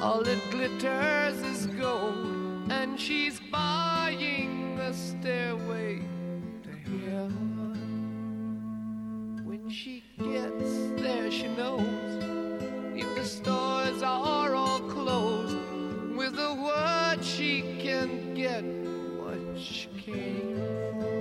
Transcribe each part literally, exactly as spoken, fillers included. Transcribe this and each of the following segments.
All that glitters is gold, and she's buying a stairway to heaven. When she gets there, she knows if the stores are all closed, with a word she can get what she came for.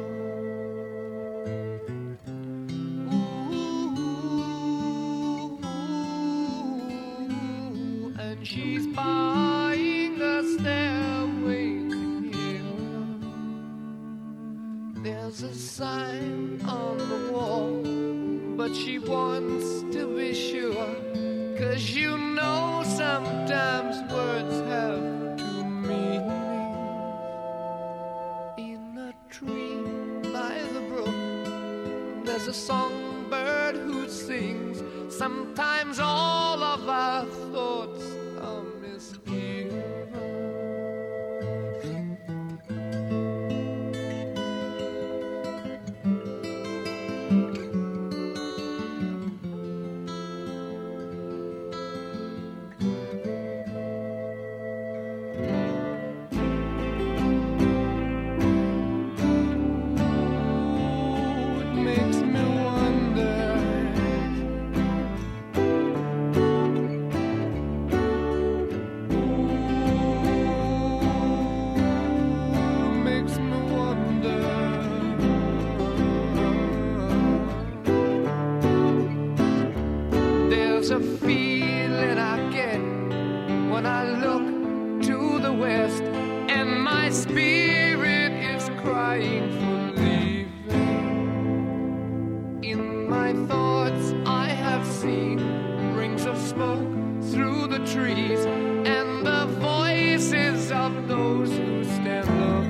Ooh, and she's buying a stairway to heaven. There's a sign on the wall, but she wants to be sure, 'cause you know sometimes words have two meanings. In a tree by the brook, there's a songbird who sings. Sometimes all of our thoughts are misgiven. There's a feeling I get when I look to the west, and my spirit is crying for leaving. In my thoughts I have seen rings of smoke through the trees, and the voices of those who stand looking.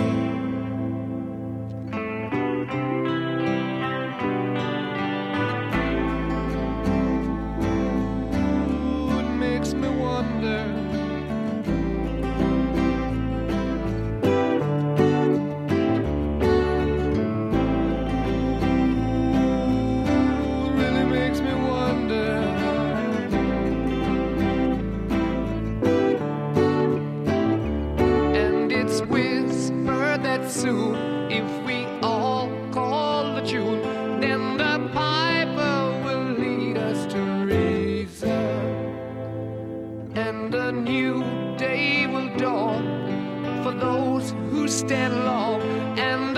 Soon, if we all call the tune, then the piper will lead us to reason, and a new day will dawn for those who stand long, and